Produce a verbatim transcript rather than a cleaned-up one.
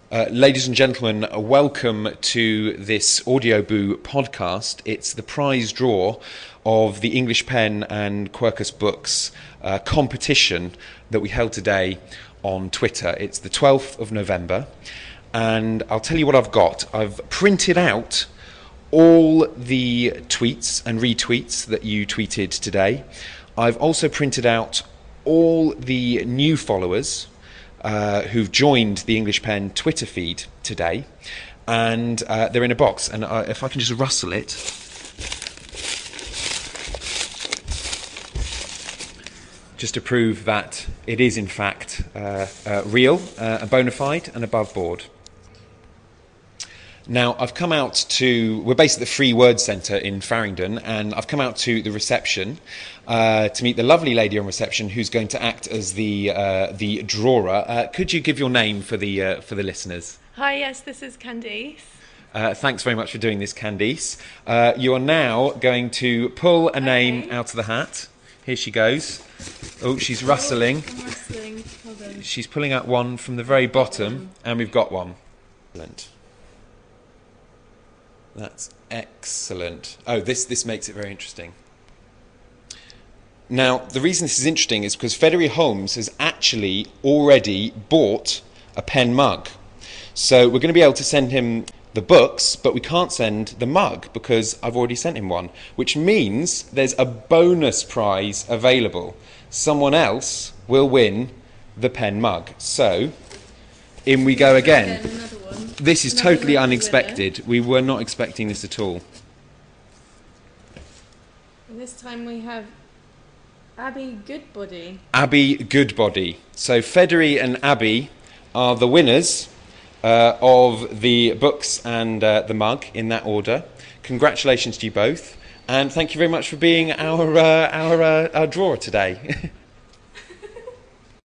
Uh, ladies and gentlemen, uh, welcome to this Audioboo podcast. It's the prize draw of the English Pen and Quercus Books uh, competition that we held today on Twitter. It's the twelfth of November, and I'll tell you what I've got. I've printed out all the tweets and retweets that you tweeted today. I've also printed out all the new followers Uh, who've joined the English Pen Twitter feed today, and uh, they're in a box. And uh, if I can just rustle it, just to prove that it is in fact uh, uh, real, uh, bona fide, and above board. Now, I've come out to, we're based at the Free Word Centre in Farringdon, and I've come out to the reception uh, to meet the lovely lady on reception who's going to act as the uh, the drawer. Uh, could you give your name for the uh, for the listeners? Hi, yes, this is Candice. Uh, thanks very much for doing this, Candice. Uh, you are now going to pull a name Okay. out of the hat. Here she goes. Oh, she's rustling. I'm rustling. Hold on. She's pulling out one from the very bottom, and we've got one. Excellent. That's excellent. Oh, this, this makes it very interesting. Now, the reason this is interesting is because Federico Holmes has actually already bought a pen mug. So we're going to be able to send him the books, but we can't send the mug because I've already sent him one, which means there's a bonus prize available. Someone else will win the pen mug. So, in we go again. Again, another one. This is Another totally lucky unexpected. We were not expecting this at all. And this time we have Abby Goodbody. Abby Goodbody. So Federi and Abby are the winners uh, of the books and uh, the mug in that order. Congratulations to you both, and thank you very much for being our uh, our, uh, our drawer today.